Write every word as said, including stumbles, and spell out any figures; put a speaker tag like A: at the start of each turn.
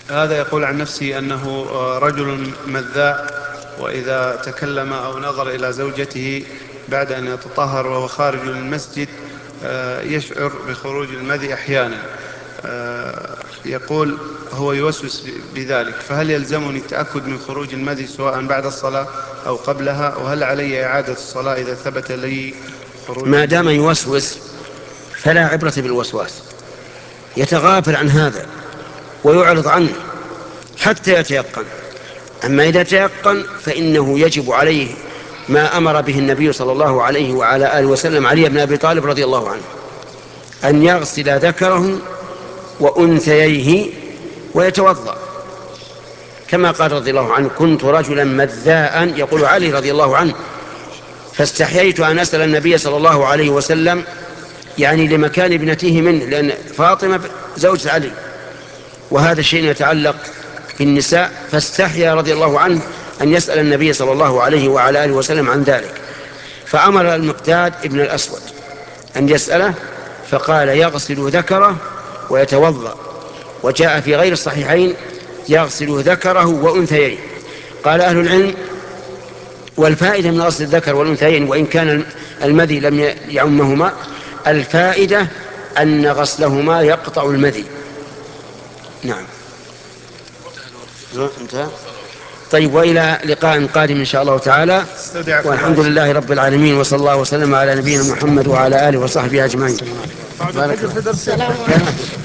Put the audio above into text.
A: هذا يقول عن نفسه أنه رجل مذاء، وإذا تكلم أو نظر إلى زوجته بعد أن يتطهر وهو خارج المسجد يشعر بخروج المذي أحيانا. يقول هو يوسوس بذلك، فهل يلزمني التأكد من خروج المذي سواء بعد الصلاة أو قبلها؟ وهل علي إعادة الصلاة إذا ثبت لي خروج
B: ما دام
A: المذي؟
B: يوسوس فلا عبرة بالوسواس، يتغافل عن هذا ويعرض عنه حتى يتيقن. أما إذا تيقن فإنه يجب عليه ما أمر به النبي صلى الله عليه وعلى آله وسلم علي بن أبي طالب رضي الله عنه، أن يغسل ذكره وأنثييه ويتوضأ، كما قال رضي الله عنه: كنت رجلا مذاء، يقول علي رضي الله عنه، فاستحييت أن أسأل النبي صلى الله عليه وسلم، يعني لمكان ابنته منه، لأن فاطمة زوجة علي وهذا الشيء يتعلق بالنساء، فاستحيا رضي الله عنه أن يسأل النبي صلى الله عليه وعلى آله وسلم عن ذلك، فأمر المقداد ابن الأسود أن يسأله، فقال: يغسل ذكره ويتوضأ. وجاء في غير الصحيحين: يغسل ذكره وأنثيين. قال أهل العلم: والفائدة من غسل الذكر والأنثيين وإن كان المذي لم يعمهما، الفائدة أن غسلهما يقطع المذي. نعم. انتهى. طيب، وإلى لقاء قادم إن شاء الله تعالى، والحمد لله رب العالمين، وصلى الله وسلم على نبينا محمد وعلى آله وصحبه أجمعين.